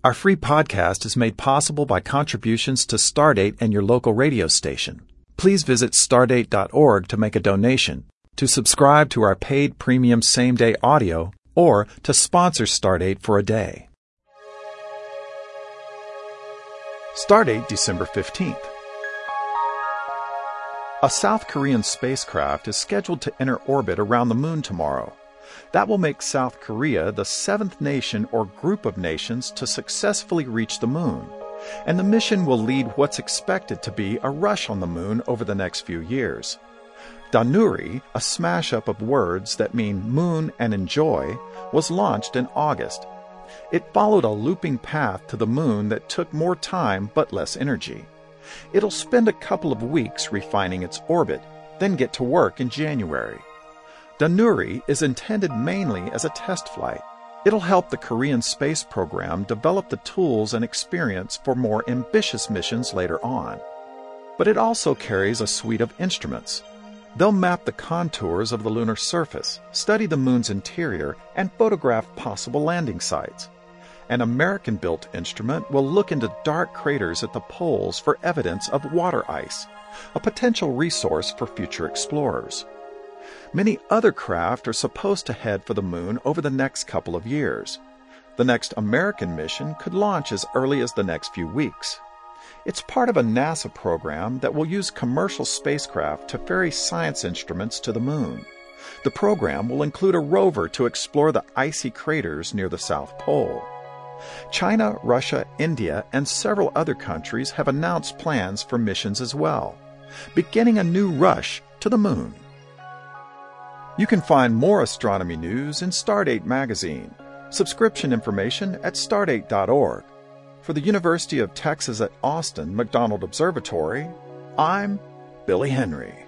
Our free podcast is made possible by contributions to Stardate and your local radio station. Please visit stardate.org to make a donation, to subscribe to our paid premium same-day audio, or to sponsor Stardate for a day. Stardate, December 15th. A South Korean spacecraft is scheduled to enter orbit around the moon tomorrow. That will make South Korea the seventh nation or group of nations to successfully reach the moon, and the mission will lead what's expected to be a rush on the moon over the next few years. Danuri, a smash-up of words that mean moon and enjoy, was launched in August. It followed a looping path to the moon that took more time but less energy. It'll spend a couple of weeks refining its orbit, then get to work in January. Danuri is intended mainly as a test flight. It'll help the Korean space program develop the tools and experience for more ambitious missions later on. But it also carries a suite of instruments. They'll map the contours of the lunar surface, study the moon's interior, and photograph possible landing sites. An American-built instrument will look into dark craters at the poles for evidence of water ice, a potential resource for future explorers. Many other craft are supposed to head for the moon over the next couple of years. The next American mission could launch as early as the next few weeks. It's part of a NASA program that will use commercial spacecraft to ferry science instruments to the moon. The program will include a rover to explore the icy craters near the South Pole. China, Russia, India, and several other countries have announced plans for missions as well, beginning a new rush to the moon. You can find more astronomy news in Stardate magazine. Subscription information at stardate.org. For the University of Texas at Austin McDonald Observatory, I'm Billy Henry.